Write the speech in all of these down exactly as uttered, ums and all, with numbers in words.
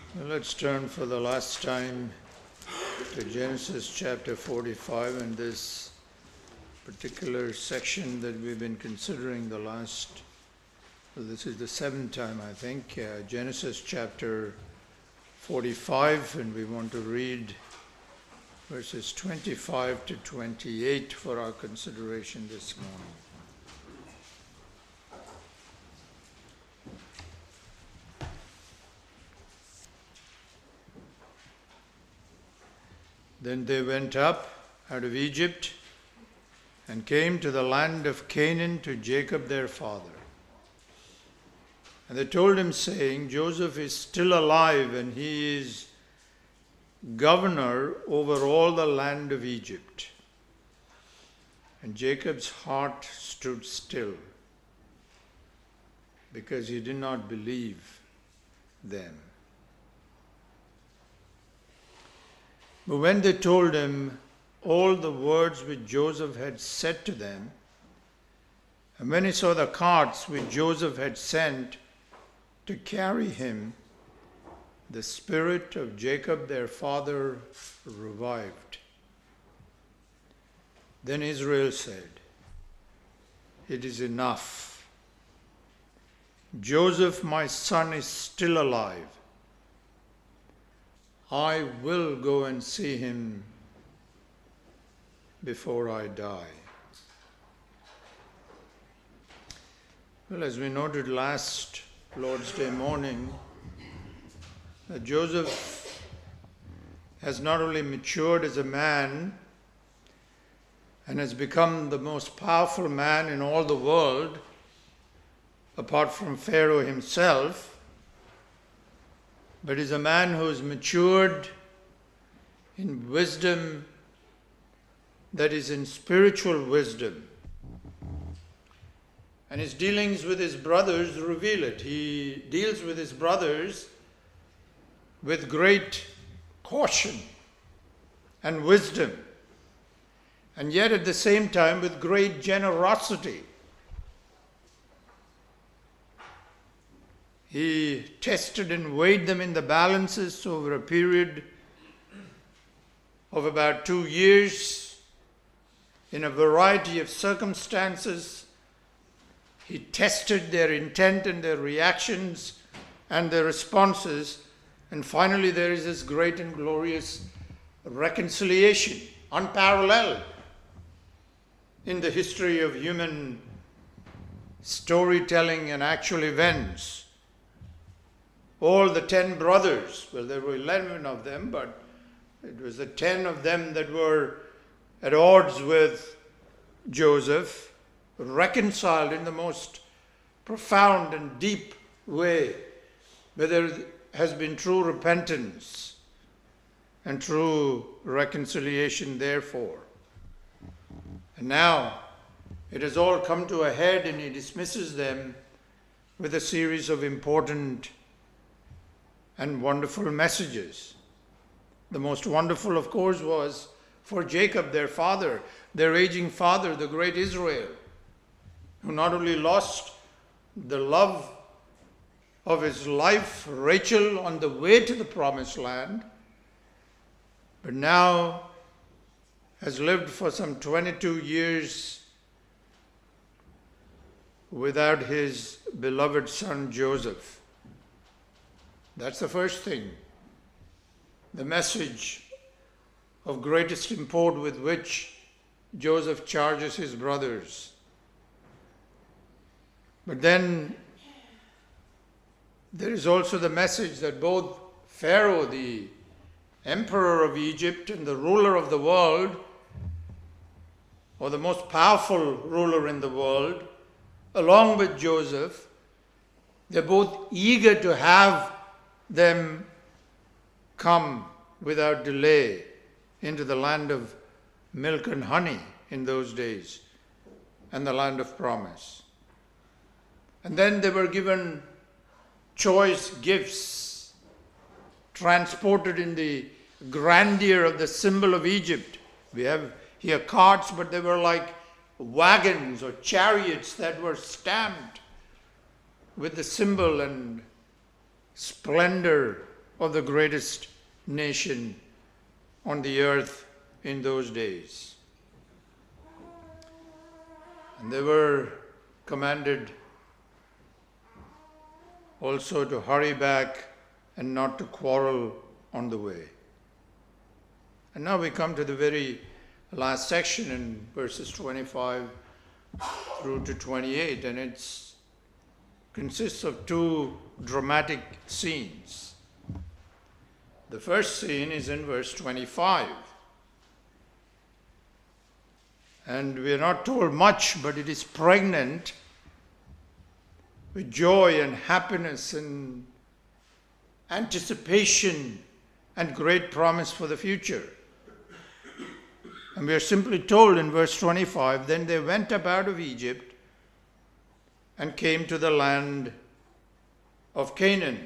Well, let's turn for the last time to Genesis chapter forty-five and this particular section that we've been considering the last, well, this is the seventh time I think, uh, Genesis chapter forty-five, and we want to read verses twenty-five to twenty-eight for our consideration this morning. Then they went up out of Egypt and came to the land of Canaan to Jacob their father. And they told him, saying, Joseph is still alive, and he is governor over all the land of Egypt. And Jacob's heart stood still, because he did not believe them. But when they told him all the words which Joseph had said to them, and when he saw the carts which Joseph had sent to carry him, the spirit of Jacob their father revived. Then Israel said, It is enough. Joseph, my son, is still alive. I will go and see him before I die. Well, as we noted last Lord's Day morning, that Joseph has not only matured as a man and has become the most powerful man in all the world, apart from Pharaoh himself, but is a man who is matured in wisdom, that is, in spiritual wisdom. And his dealings with his brothers reveal it. He deals with his brothers with great caution and wisdom, and yet at the same time with great generosity. He tested and weighed them in the balances over a period of about two years in a variety of circumstances. He tested their intent and their reactions and their responses. And finally, there is this great and glorious reconciliation, unparalleled in the history of human storytelling and actual events. All the ten brothers, well, there were eleven of them, but it was the ten of them that were at odds with Joseph, reconciled in the most profound and deep way, where there has been true repentance and true reconciliation, therefore. And now it has all come to a head, and he dismisses them with a series of important and wonderful messages. The most wonderful, of course, was for Jacob, their father, their aging father, the great Israel, who not only lost the love of his life, Rachel, on the way to the promised land, but now has lived for some twenty-two years without his beloved son Joseph. That's the first thing. The message of greatest import with which Joseph charges his brothers. But then there is also the message that both Pharaoh, the emperor of Egypt and the ruler of the world, or the most powerful ruler in the world, along with Joseph, they're both eager to have them come without delay into the land of milk and honey in those days, and the land of promise. And then they were given choice gifts, transported in the grandeur of the symbol of Egypt. We have here carts, but they were like wagons or chariots that were stamped with the symbol and splendor of the greatest nation on the earth in those days. And they were commanded also to hurry back and not to quarrel on the way. And now we come to the very last section in verses twenty-five through to twenty-eight, and it consists of two dramatic scenes. The first scene is in verse twenty-five. And we are not told much, but it is pregnant with joy and happiness and anticipation and great promise for the future. And we are simply told in verse twenty-five, then they went up out of Egypt and came to the land of Canaan.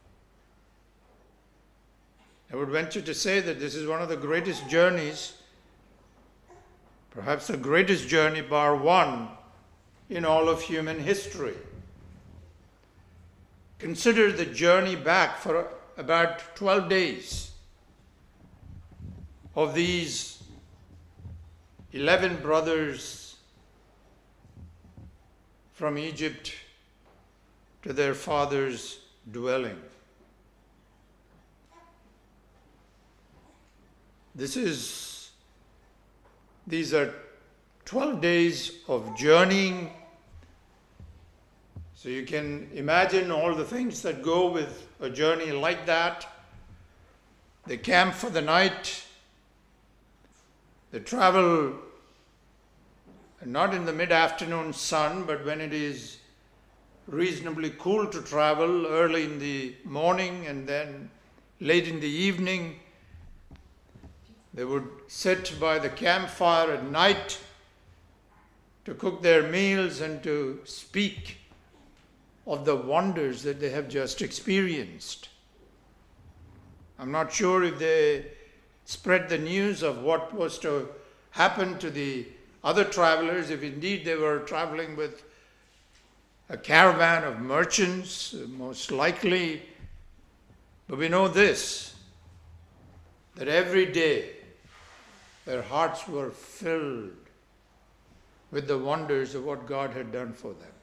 I would venture to say that this is one of the greatest journeys, perhaps the greatest journey bar one in all of human history. Consider the journey back for about twelve days of these eleven brothers from Egypt to their father's dwelling. This is, these are twelve days of journeying. So you can imagine all the things that go with a journey like that. They camp for the night. They travel not in the mid-afternoon sun, but when it is reasonably cool to travel, early in the morning and then late in the evening. They would sit by the campfire at night to cook their meals and to speak of the wonders that they have just experienced. I'm not sure if they spread the news of what was to happen to the other travelers, if indeed they were traveling with a caravan of merchants, most likely. But we know this, that every day their hearts were filled with the wonders of what God had done for them.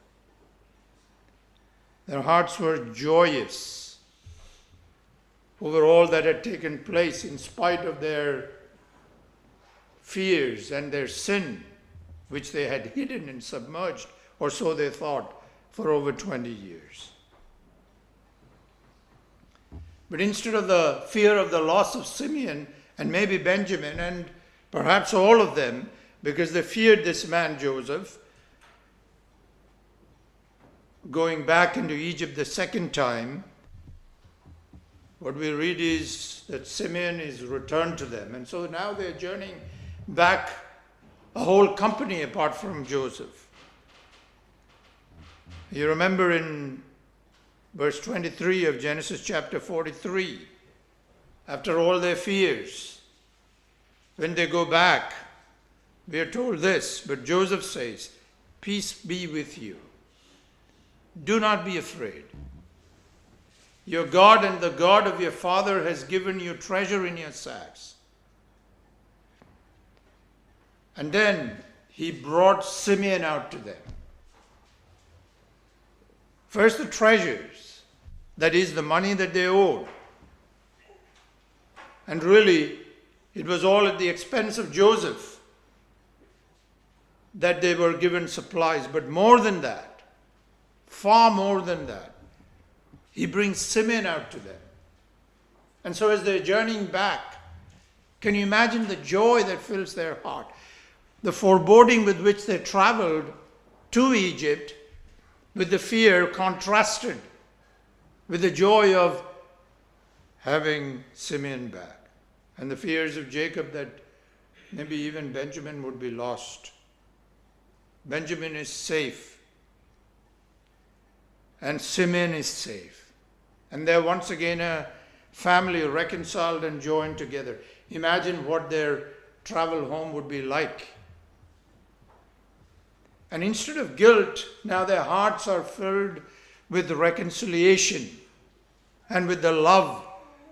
Their hearts were joyous over all that had taken place in spite of their fears and their sin, which they had hidden and submerged, or so they thought, for over twenty years. But instead of the fear of the loss of Simeon and maybe Benjamin and perhaps all of them, because they feared this man Joseph, going back into Egypt the second time, what we read is that Simeon is returned to them. And so now they're journeying back, a whole company apart from Joseph. You remember in verse twenty-three of Genesis chapter forty-three, after all their fears, when they go back, we are told this, but Joseph says, "Peace be with you. Do not be afraid. Your God and the God of your father has given you treasure in your sacks." And then he brought Simeon out to them. First the treasures, that is the money that they owed. And really, it was all at the expense of Joseph that they were given supplies. But more than that, far more than that, he brings Simeon out to them. And so as they're journeying back, can you imagine the joy that fills their heart? The foreboding with which they traveled to Egypt, with the fear contrasted with the joy of having Simeon back. And the fears of Jacob that maybe even Benjamin would be lost. Benjamin is safe. And Simeon is safe. And they're once again a family reconciled and joined together. Imagine what their travel home would be like. And instead of guilt, now their hearts are filled with reconciliation and with the love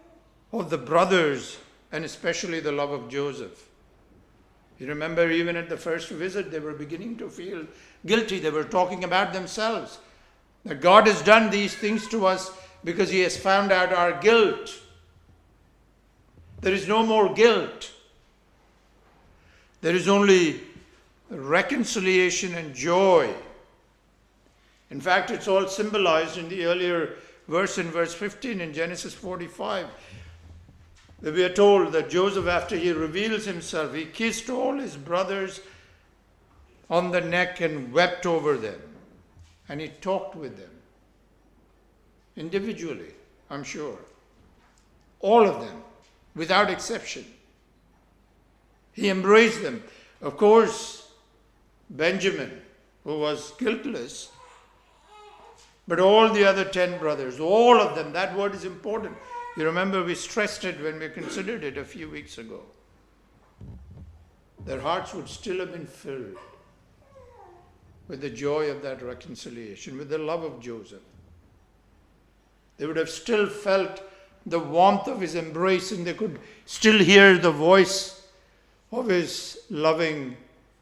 of the brothers, and especially the love of Joseph. You remember, even at the first visit, they were beginning to feel guilty. They were talking about themselves, that God has done these things to us because he has found out our guilt. There is no more guilt. There is only reconciliation and joy. In fact, it's all symbolized in the earlier verse, in verse fifteen in Genesis forty-five. That we are told that Joseph, after he reveals himself, he kissed all his brothers on the neck and wept over them. And he talked with them. Individually, I'm sure. All of them, without exception. He embraced them. Of course, Benjamin, who was guiltless, but all the other ten brothers, all of them, that word is important. You remember we stressed it when we considered it a few weeks ago. Their hearts would still have been filled with the joy of that reconciliation, with the love of Joseph. They would have still felt the warmth of his embrace, and they could still hear the voice of his loving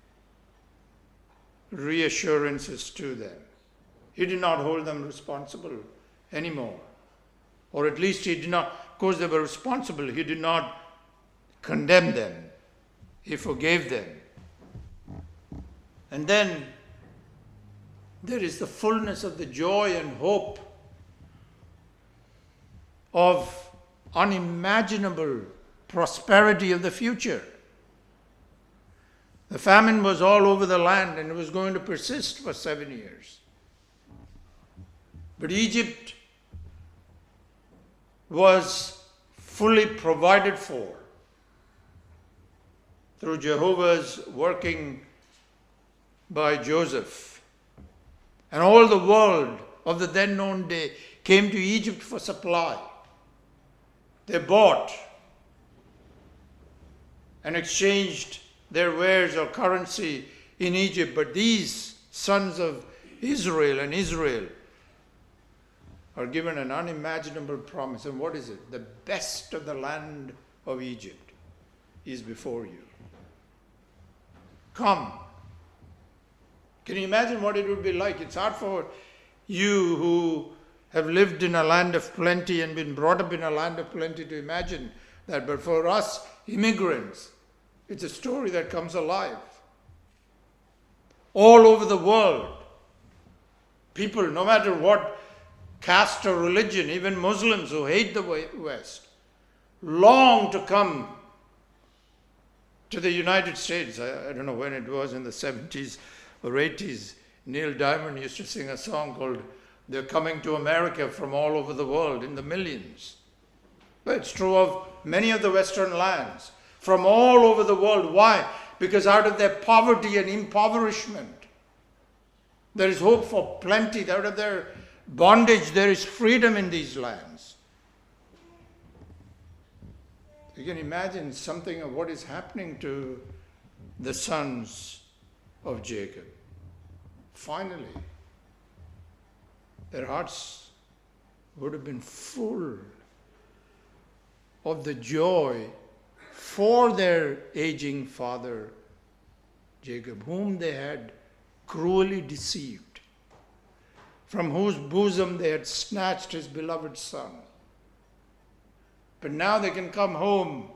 reassurances to them. He did not hold them responsible anymore. Or at least he did not, of course they were responsible, he did not condemn them. He forgave them. And then there is the fullness of the joy and hope of unimaginable prosperity of the future. The famine was all over the land and it was going to persist for seven years. But Egypt was fully provided for through Jehovah's working by Joseph. And all the world of the then known day came to Egypt for supply. They bought and exchanged their wares or currency in Egypt. But these sons of Israel and Israel are given an unimaginable promise. And what is it? The best of the land of Egypt is before you. Come. Can you imagine what it would be like? It's hard for you who have lived in a land of plenty and been brought up in a land of plenty to imagine that. But for us immigrants, it's a story that comes alive. All over the world, people, no matter what caste or religion, even Muslims who hate the West, long to come to the United States. I, I don't know when it was, in the seventies or eighties. Neil Diamond used to sing a song called "They're Coming to America from All Over the World" in the millions. But it's true of many of the Western lands, from all over the world. Why? Because out of their poverty and impoverishment, there is hope for plenty. Out of their bondage, there is freedom in these lands. You can imagine something of what is happening to the sons of Jacob. Finally, their hearts would have been full of the joy for their aging father, Jacob, whom they had cruelly deceived, from whose bosom they had snatched his beloved son. But now they can come home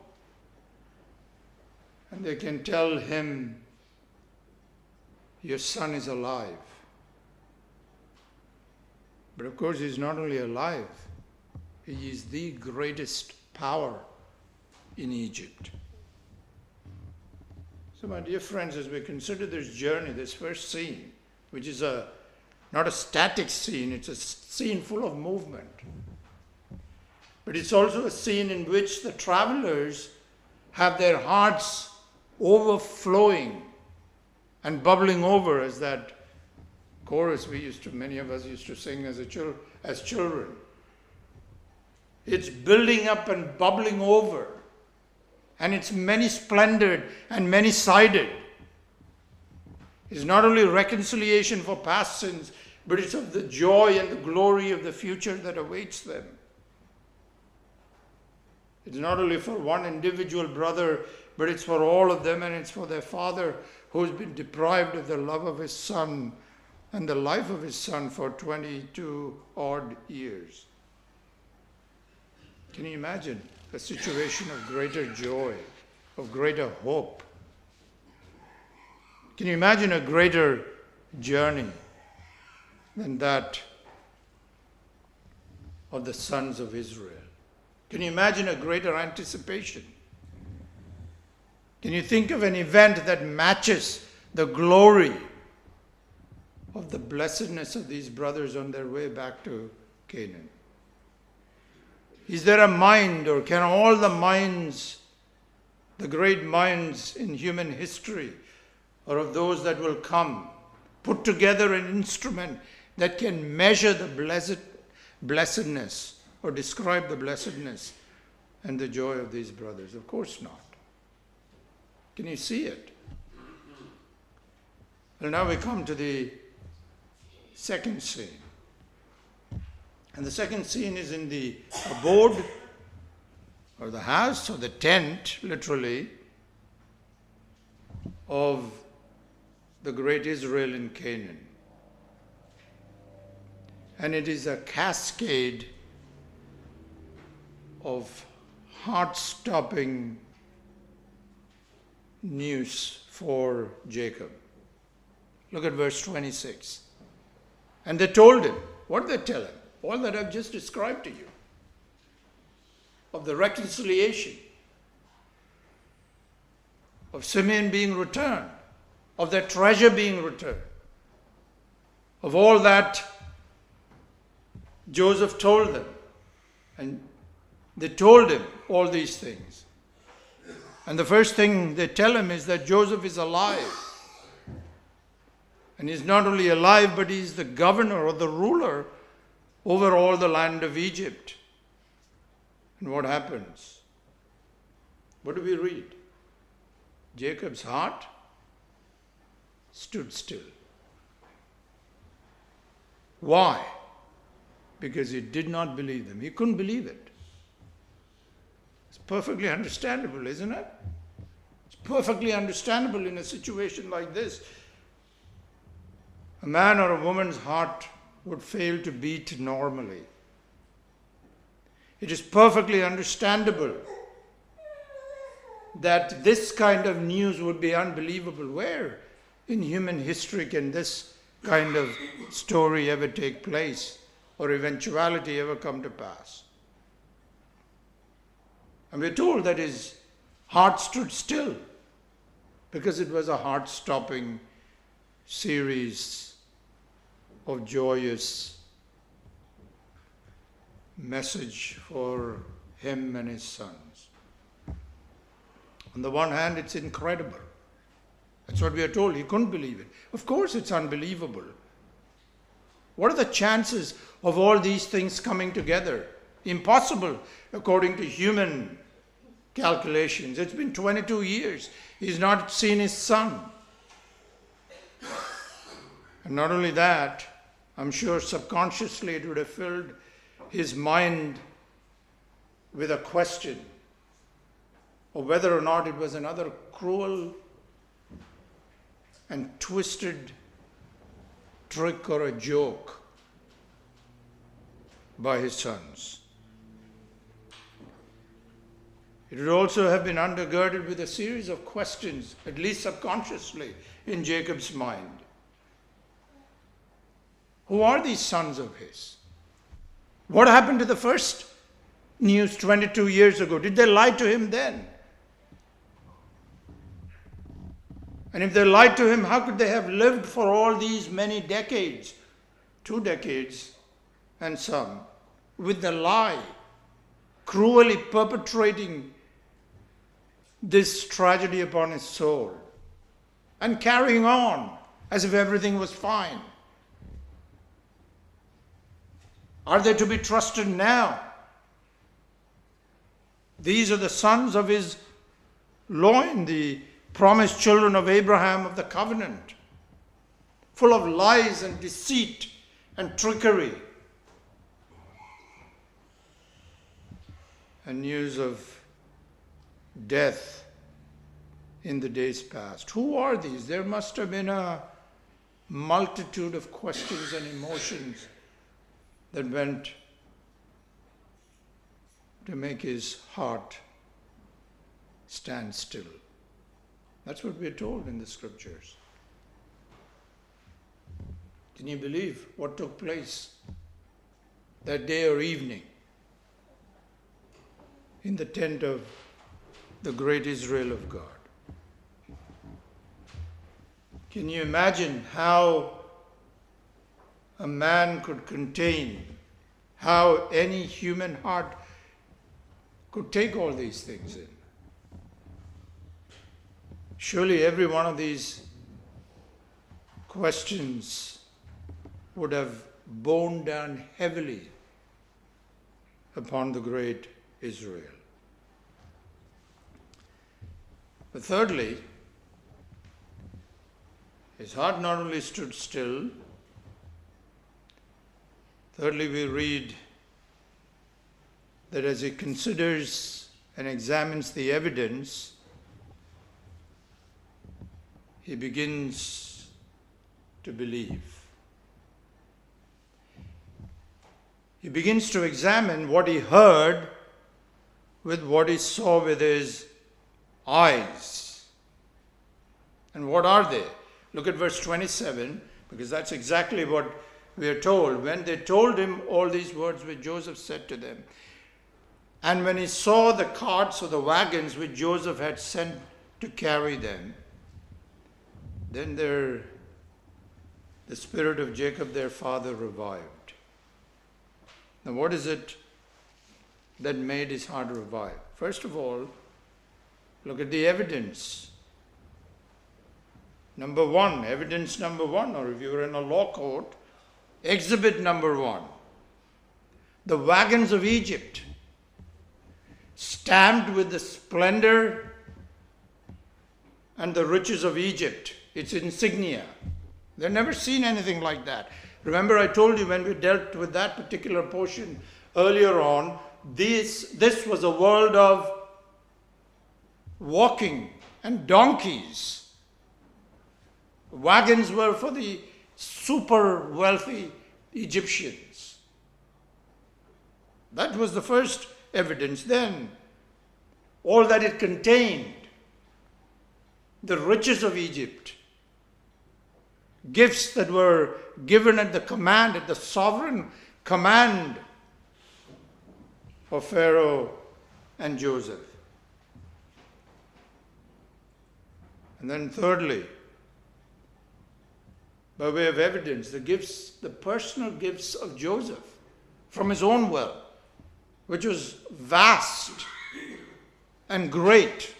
and they can tell him, "Your son is alive." But of course, he's not only alive, he is the greatest power in Egypt. So my dear friends, as we consider this journey, this first scene, which is a not a static scene, it's a scene full of movement. But it's also a scene in which the travelers have their hearts overflowing and bubbling over, as that chorus we used to, many of us used to sing as a chil- as children. It's building up and bubbling over. And it's many-splendored and many-sided. It's not only reconciliation for past sins, but it's of the joy and the glory of the future that awaits them. It's not only for one individual brother, but it's for all of them, and it's for their father who's been deprived of the love of his son and the life of his son for twenty-two odd years. Can you imagine a situation of greater joy, of greater hope? Can you imagine a greater journey than that of the sons of Israel? Can you imagine a greater anticipation? Can you think of an event that matches the glory of the blessedness of these brothers on their way back to Canaan? Is there a mind, or can all the minds, the great minds in human history, or of those that will come, put together an instrument that can measure the blessed blessedness or describe the blessedness and the joy of these brothers? Of course not. Can you see it? Well, now we come to the second scene. And the second scene is in the abode, or the house, or the tent, literally, of the great Israel in Canaan. And it is a cascade of heart-stopping news for Jacob. Look at verse twenty-six. And they told him, what did they tell him? All that I've just described to you, of the reconciliation, of Simeon being returned, of their treasure being returned, of all that Joseph told them. And they told him all these things. And the first thing they tell him is that Joseph is alive. And he's not only alive, but he's the governor or the ruler over all the land of Egypt. And what happens? What do we read? Jacob's heart stood still. Why? Because he did not believe them. He couldn't believe it. It's perfectly understandable, isn't it? It's perfectly understandable in a situation like this. A man or a woman's heart would fail to beat normally. It is perfectly understandable that this kind of news would be unbelievable. Where in human history can this kind of story ever take place, or eventuality ever come to pass? And we're told that his heart stood still because it was a heart-stopping series of joyous message for him and his sons. On the one hand, it's incredible. That's what we are told. He couldn't believe it. Of course, it's unbelievable. What are the chances of all these things coming together? Impossible, according to human calculations. It's been twenty-two years. He's not seen his son. And not only that, I'm sure subconsciously it would have filled his mind with a question of whether or not it was another cruel and twisted trick or a joke by his sons. It would also have been undergirded with a series of questions, at least subconsciously, in Jacob's mind. Who are these sons of his? What happened to the first news twenty-two years ago? Did they lie to him then? And if they lied to him, how could they have lived for all these many decades, two decades and some, with the lie, cruelly perpetrating this tragedy upon his soul and carrying on as if everything was fine? Are they to be trusted now? These are the sons of his loin, the promised children of Abraham of the covenant, full of lies and deceit and trickery. And news of death in the days past. Who are these? There must have been a multitude of questions and emotions that went to make his heart stand still. That's what we're told in the scriptures. Can you believe what took place that day or evening in the tent of the great Israel of God? Can you imagine how a man could contain, how any human heart could take all these things in? Surely every one of these questions would have borne down heavily upon the great Israel. But thirdly, his heart not only stood still, thirdly, we read that as he considers and examines the evidence, he begins to believe. He begins to examine what he heard with what he saw with his eyes. And what are they? Look at verse twenty-seven, because that's exactly what we are told. When they told him all these words which Joseph said to them, and when he saw the carts or the wagons which Joseph had sent to carry them, then their, the spirit of Jacob their father revived. Now what is it that made his heart revive? First of all, look at the evidence. Number one, evidence number one, or if you were in a law court, exhibit number one. The wagons of Egypt, stamped with the splendor and the riches of Egypt, its insignia. They've never seen anything like that. Remember, I told you when we dealt with that particular portion earlier on, this, this was a world of walking and donkeys. Wagons were for the super wealthy Egyptians. That was the first evidence. Then, all that it contained, the riches of Egypt, gifts that were given at the command, at the sovereign command of Pharaoh and Joseph. And then thirdly, by way of evidence, the gifts, the personal gifts of Joseph from his own wealth, which was vast and great.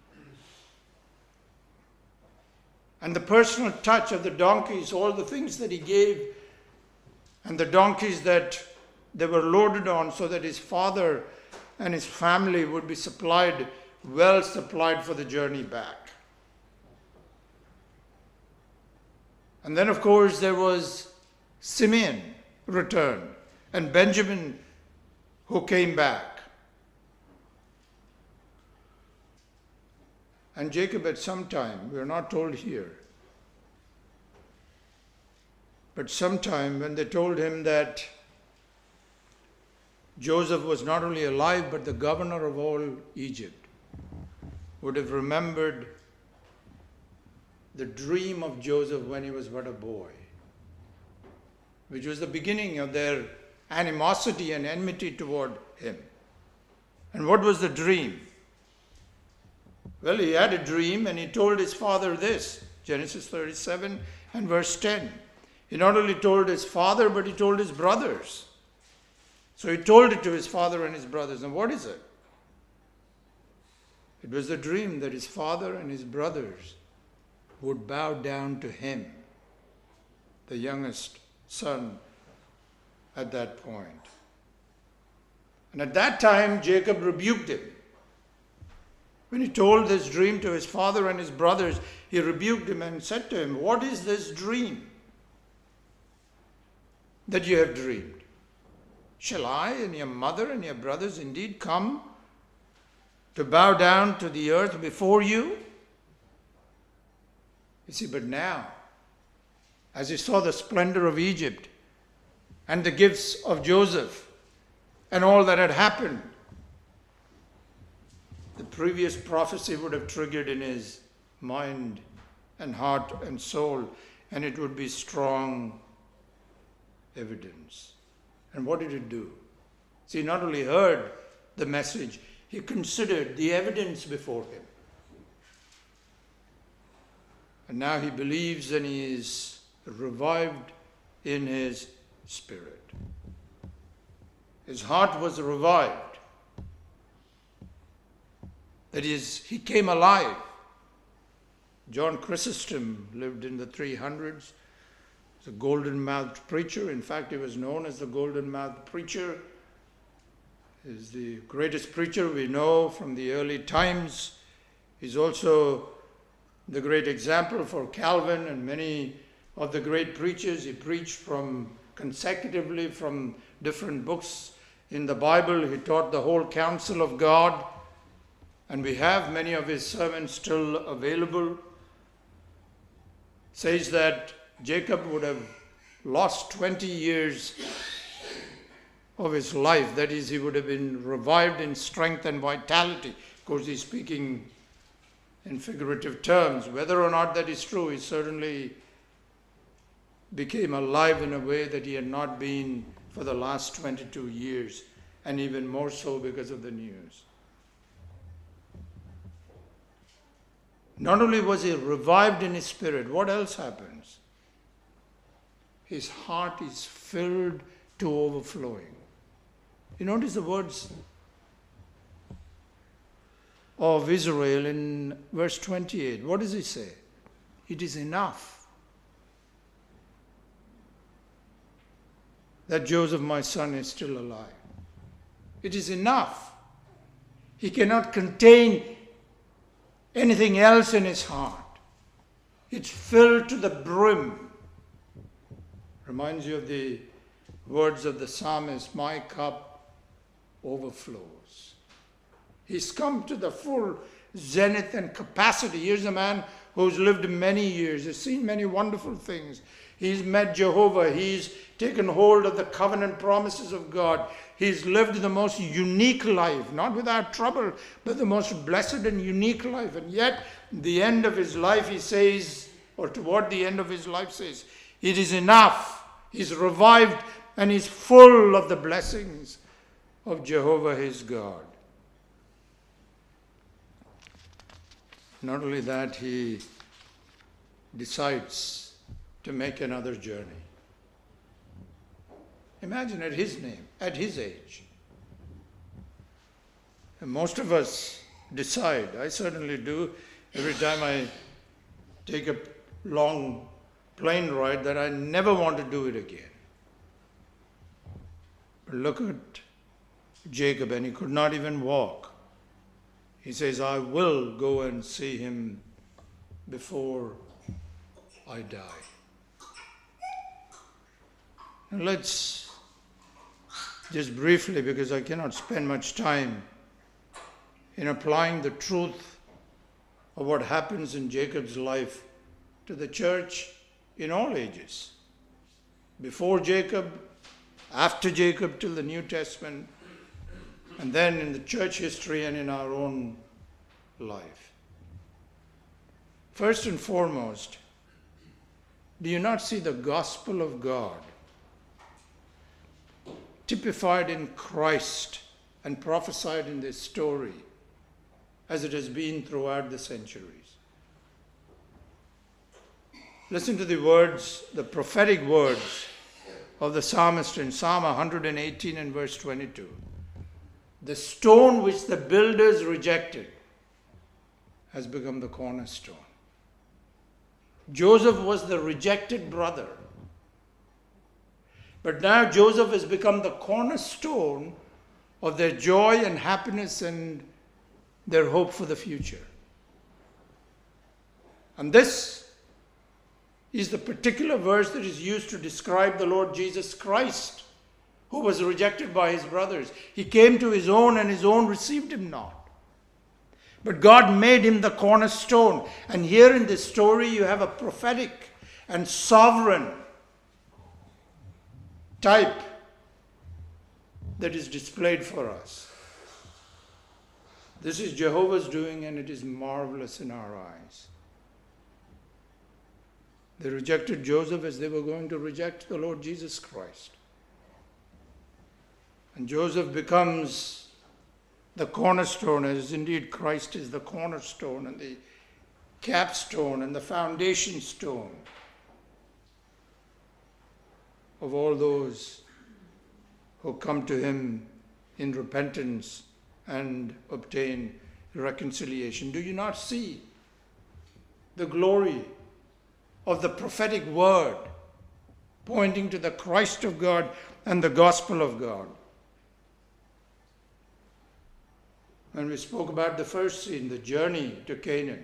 And the personal touch of the donkeys, all the things that he gave, and the donkeys that they were loaded on so that his father and his family would be supplied, well supplied for the journey back. And then, of course, there was Simeon returned and Benjamin who came back. And Jacob at some time, we are not told here, but sometime when they told him that Joseph was not only alive but the governor of all Egypt, would have remembered the dream of Joseph when he was but a boy, which was the beginning of their animosity and enmity toward him. And what was the dream? Well, he had a dream and he told his father this, Genesis thirty-seven and verse ten. He not only told his father, but he told his brothers. So he told it to his father and his brothers. And what is it? It was the dream that his father and his brothers would bow down to him, the youngest son at that point. And at that time, Jacob rebuked him. When he told this dream to his father and his brothers, he rebuked him and said to him, "What is this dream that you have dreamed? Shall I and your mother and your brothers indeed come to bow down to the earth before you? You see, but now, as he saw the splendor of Egypt and the gifts of Joseph and all that had happened, the previous prophecy would have triggered in his mind and heart and soul, and it would be strong evidence. And what did it do? See, he not only heard the message, he considered the evidence before him. And now he believes and he is revived in his spirit. His heart was revived. That is, he came alive. John Chrysostom lived in the three hundreds. He was a golden-mouthed preacher. In fact, he was known as the golden-mouthed preacher. He is the greatest preacher we know from the early times. He's also the great example for Calvin and many of the great preachers. He preached from consecutively from different books in the Bible. He taught the whole counsel of God, and we have many of his sermons still available. Says that Jacob would have lost twenty years of his life. That is, he would have been revived in strength and vitality. Of course, he's speaking in figurative terms. Whether or not that is true, he certainly became alive in a way that he had not been for the last twenty-two years, and even more so because of the news. Not only was he revived in his spirit, what else happens? His heart is filled to overflowing. You notice the words of Israel in verse twenty-eight. What does he say? It is enough that Joseph, my son, is still alive. It is enough. He cannot contain anything else in his heart. It's filled to the brim. Reminds you of the words of the psalmist, my cup overflows. He's come to the full zenith and capacity. Here's a man who's lived many years, has seen many wonderful things. He's met Jehovah. He's taken hold of the covenant promises of God. He's lived the most unique life, not without trouble, but the most blessed and unique life. And yet, the end of his life, he says, or toward the end of his life says, it is enough. He's revived and he's full of the blessings of Jehovah his God. Not only that, he decides to make another journey. Imagine at his name, at his age. And most of us decide, I certainly do, every time I take a long plane ride, that I never want to do it again. But look at Jacob, and he could not even walk. He says, I will go and see him before I die. Now let's just briefly, because I cannot spend much time in applying the truth of what happens in Jacob's life to the church in all ages. Before Jacob, after Jacob, till the New Testament, and then in the church history and in our own life. First and foremost, do you not see the gospel of God typified in Christ and prophesied in this story as it has been throughout the centuries? Listen to the words, the prophetic words of the psalmist in Psalm one hundred eighteen and verse twenty-two. The stone which the builders rejected has become the cornerstone. Joseph was the rejected brother. But now Joseph has become the cornerstone of their joy and happiness and their hope for the future. And this is the particular verse that is used to describe the Lord Jesus Christ, who was rejected by his brothers. He came to his own, and his own received him not. But God made him the cornerstone. And here in this story you have a prophetic and sovereign type that is displayed for us. This is Jehovah's doing, and it is marvelous in our eyes. They rejected Joseph as they were going to reject the Lord Jesus Christ. And Joseph becomes the cornerstone, as indeed Christ is the cornerstone and the capstone and the foundation stone of all those who come to him in repentance and obtain reconciliation. Do you not see the glory of the prophetic word pointing to the Christ of God and the gospel of God? When we spoke about the first scene, the journey to Canaan.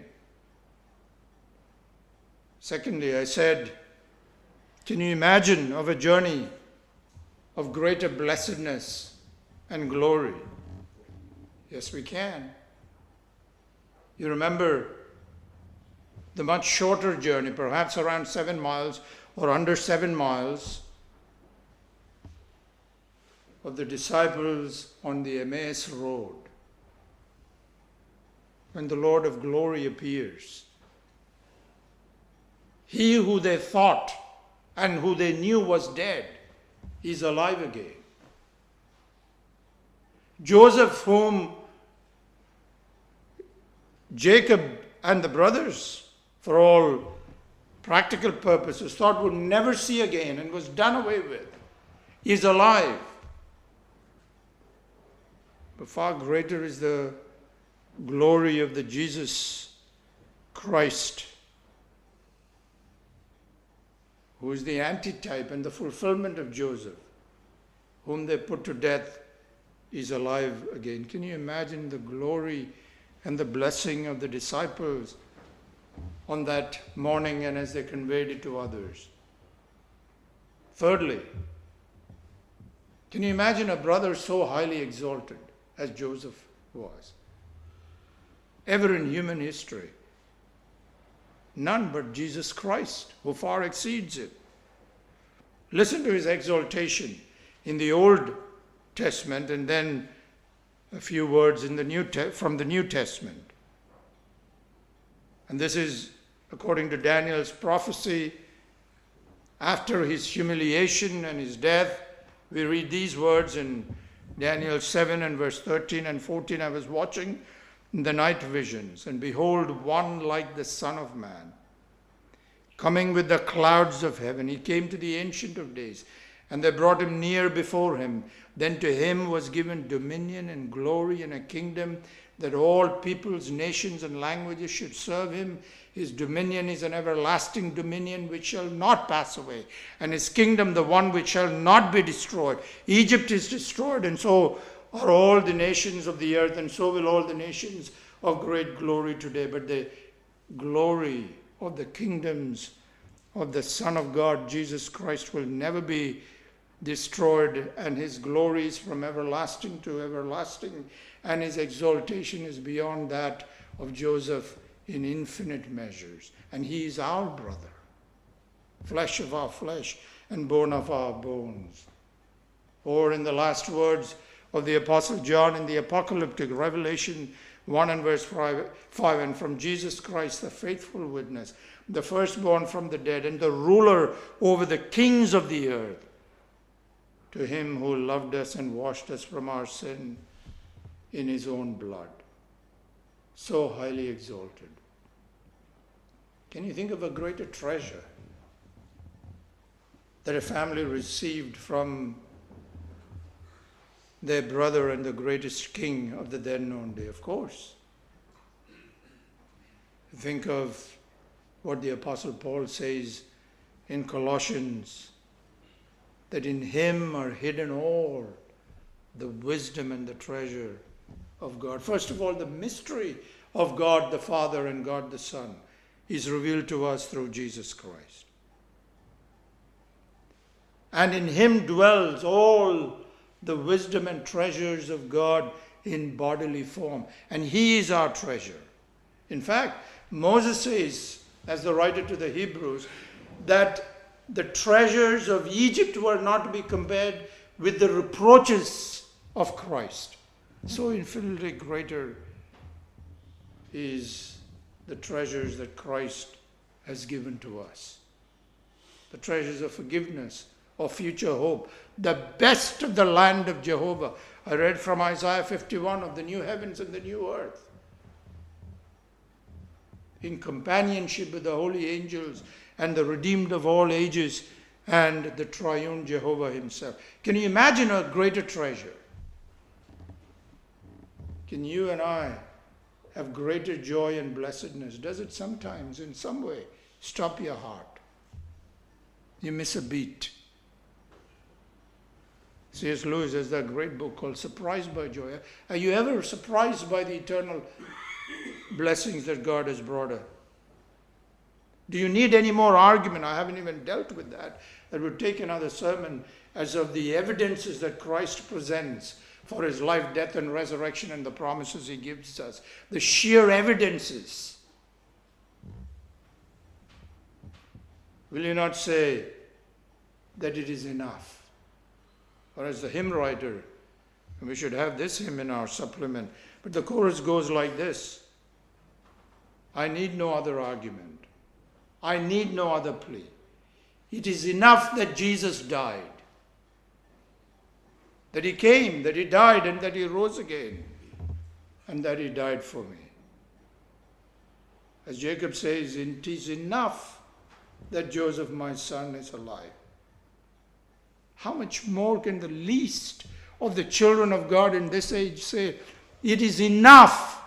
Secondly, I said, can you imagine of a journey of greater blessedness and glory? Yes, we can. You remember the much shorter journey, perhaps around seven miles or under seven miles, of the disciples on the Emmaus Road, when the Lord of glory appears. He who they thought and who they knew was dead is alive again. Joseph, whom Jacob and the brothers, for all practical purposes, thought would never see again and was done away with, is alive. But far greater is the glory of the Jesus Christ, who is the antitype and the fulfillment of Joseph, whom they put to death, is alive again. Can you imagine the glory and the blessing of the disciples on that morning and as they conveyed it to others? Thirdly, can you imagine a brother so highly exalted as Joseph was? Ever in human history, none but Jesus Christ, who far exceeds it. Listen to his exaltation in the Old Testament and then a few words in the New Te- from the New Testament. And this is according to Daniel's prophecy. After his humiliation and his death, we read these words in Daniel seven and verse thirteen and fourteen. I was watching the night visions, and behold, one like the Son of Man, coming with the clouds of heaven. He came to the Ancient of Days, and they brought him near before him. Then to him was given dominion and glory and a kingdom, that all peoples, nations, and languages should serve him. His dominion is an everlasting dominion which shall not pass away, and his kingdom the one which shall not be destroyed. Egypt is destroyed, and so are all the nations of the earth, and so will all the nations of great glory today. But the glory of the kingdoms of the Son of God, Jesus Christ, will never be destroyed, and his glory is from everlasting to everlasting, and his exaltation is beyond that of Joseph in infinite measures. And he is our brother, flesh of our flesh and bone of our bones. Or in the last words of the Apostle John in the apocalyptic Revelation one and verse five, and from Jesus Christ, the faithful witness, the firstborn from the dead, and the ruler over the kings of the earth, to him who loved us and washed us from our sin in his own blood. So highly exalted. Can you think of a greater treasure that a family received from their brother and the greatest king of the then known day? Of course. Think of what the Apostle Paul says in Colossians, that in him are hidden all the wisdom and the treasure of God. First of all, the mystery of God the Father and God the Son is revealed to us through Jesus Christ. And in him dwells all the wisdom and treasures of God in bodily form. And he is our treasure. In fact, Moses says, as the writer to the Hebrews, that the treasures of Egypt were not to be compared with the reproaches of Christ. So infinitely greater is the treasures that Christ has given to us. The treasures of forgiveness, of future hope, the best of the land of Jehovah. I read from Isaiah fifty-one of the new heavens and the new earth. In companionship with the holy angels and the redeemed of all ages and the triune Jehovah himself. Can you imagine a greater treasure? Can you and I have greater joy and blessedness? Does it sometimes, in some way, stop your heart? You miss a beat. C S Lewis has that great book called Surprised by Joy. Are you ever surprised by the eternal blessings that God has brought us? Do you need any more argument? I haven't even dealt with that. That would take another sermon as of the evidences that Christ presents for his life, death, and resurrection and the promises he gives us. The sheer evidences. Will you not say that it is enough? Or as the hymn writer, and we should have this hymn in our supplement, but the chorus goes like this: I need no other argument. I need no other plea. It is enough that Jesus died, that he came, that he died, and that he rose again, and that he died for me. As Jacob says, it is enough that Joseph, my son, is alive. How much more can the least of the children of God in this age say, it is enough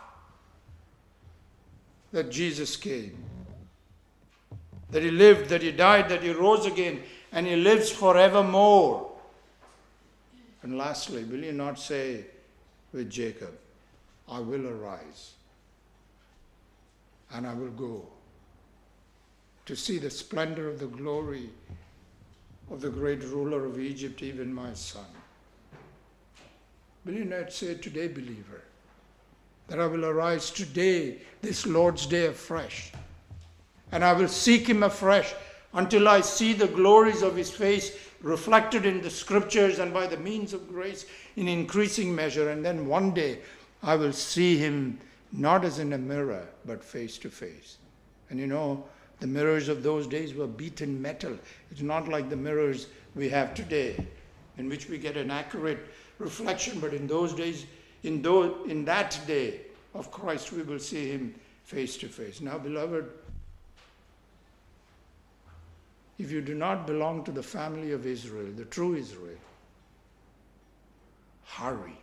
that Jesus came, that he lived, that he died, that he rose again, and he lives forevermore. And lastly, will you not say with Jacob, I will arise and I will go to see the splendor of the glory of the great ruler of Egypt, even my son. Will you not say today, believer, that I will arise today, this Lord's day afresh, and I will seek him afresh until I see the glories of his face reflected in the scriptures and by the means of grace in increasing measure. And then one day I will see him not as in a mirror, but face to face. And you know, the mirrors of those days were beaten metal. It's not like the mirrors we have today, in which we get an accurate reflection. But in those days, in, those, in that day of Christ, we will see him face to face. Now, beloved, if you do not belong to the family of Israel, the true Israel, hurry.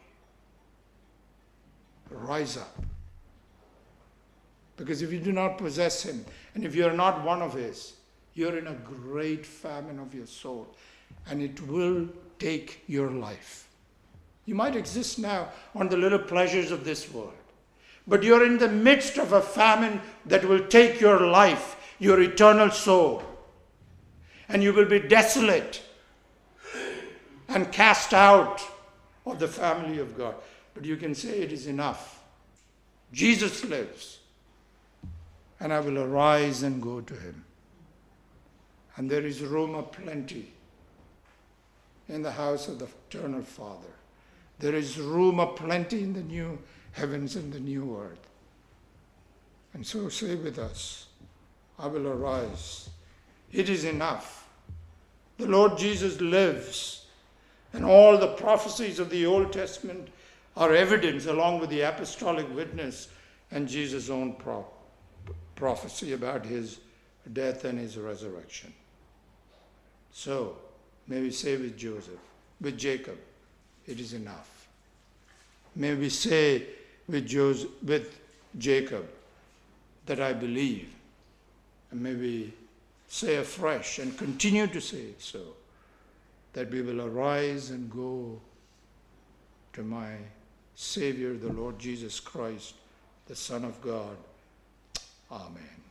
Rise up. Because if you do not possess him, and if you are not one of his, you're in a great famine of your soul, and it will take your life. You might exist now on the little pleasures of this world, but you're in the midst of a famine that will take your life, your eternal soul, and you will be desolate and cast out of the family of God. But you can say it is enough. Jesus lives, and I will arise and go to him. And there is room aplenty in the house of the eternal Father. There is room aplenty in the new heavens and the new earth. And so say with us, I will arise. It is enough. The Lord Jesus lives, and all the prophecies of the Old Testament are evidence, along with the apostolic witness and Jesus' own pro- prophecy about his death and his resurrection. So, may we say with Joseph, with Jacob, it is enough. May we say with Joseph, with Jacob, that I believe, and may we say afresh and continue to say it so, that we will arise and go to my Savior, the Lord Jesus Christ, the Son of God. Amen.